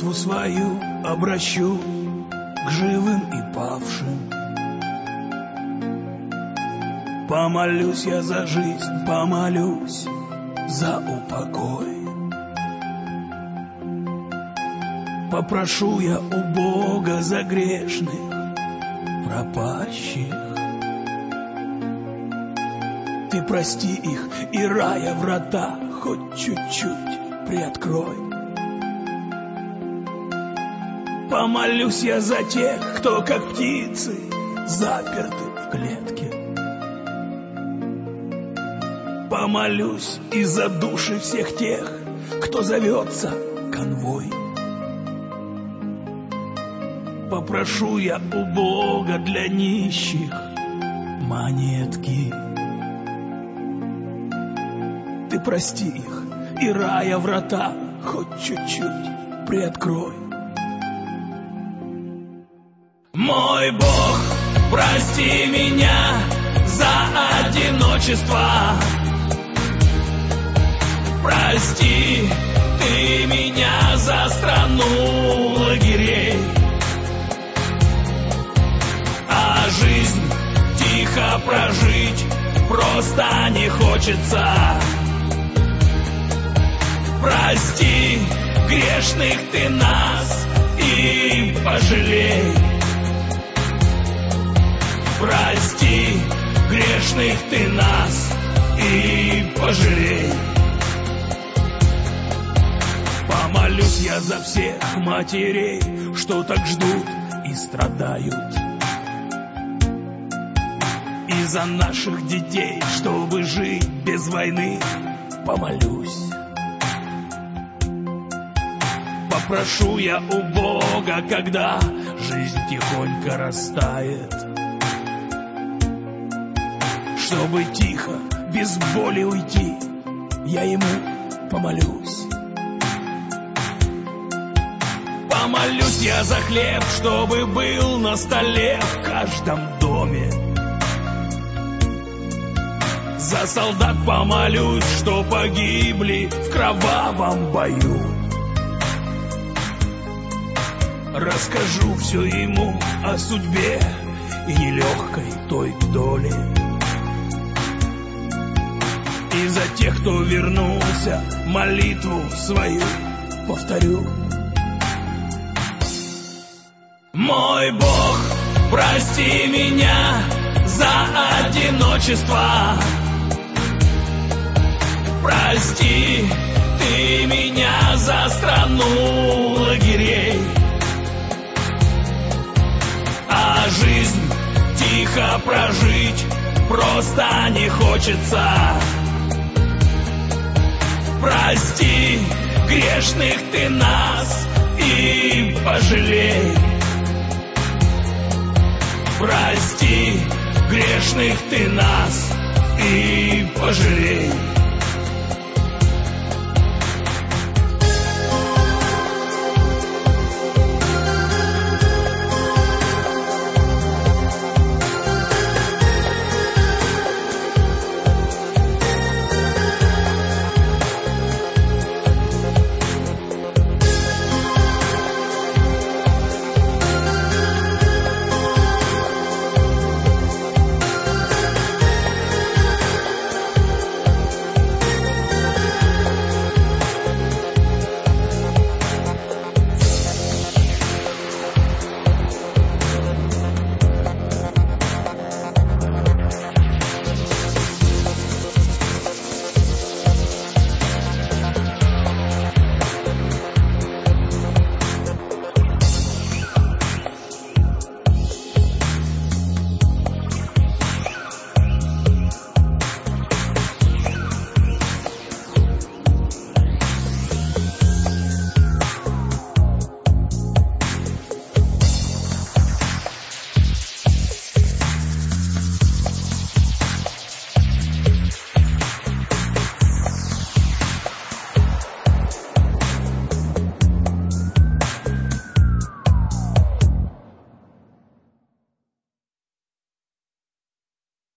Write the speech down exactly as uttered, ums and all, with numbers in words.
молитву свою обращу к живым и павшим. Помолюсь я за жизнь, помолюсь за упокой. Попрошу я у Бога за грешных, пропащих. Ты прости их, и рая врата хоть чуть-чуть приоткрой. Помолюсь я за тех, кто, как птицы, заперты в клетке. Помолюсь и за души всех тех, кто зовется конвой. Попрошу я у Бога для нищих монетки. Ты прости их, и рая врата хоть чуть-чуть приоткрой. Мой Бог, прости меня за одиночество. Прости ты меня за страну лагерей. А жизнь тихо прожить просто не хочется. Прости грешных ты нас и пожалей. Прости грешных ты нас и пожалей. Помолюсь я за всех матерей, что так ждут и страдают, и за наших детей, чтобы жить без войны. Помолюсь. Попрошу я у Бога, когда жизнь тихонько растает, чтобы тихо, без боли уйти, я ему помолюсь. Помолюсь я за хлеб, чтобы был на столе в каждом доме. За солдат помолюсь, что погибли в кровавом бою. Расскажу все ему о судьбе и нелегкой той доле. И за тех, кто вернулся, молитву свою повторю. Мой Бог, прости меня за одиночество. Прости ты меня за страну лагерей. А жизнь тихо прожить просто не хочется. Прости грешных ты нас и пожалей. Прости грешных ты нас и пожалей.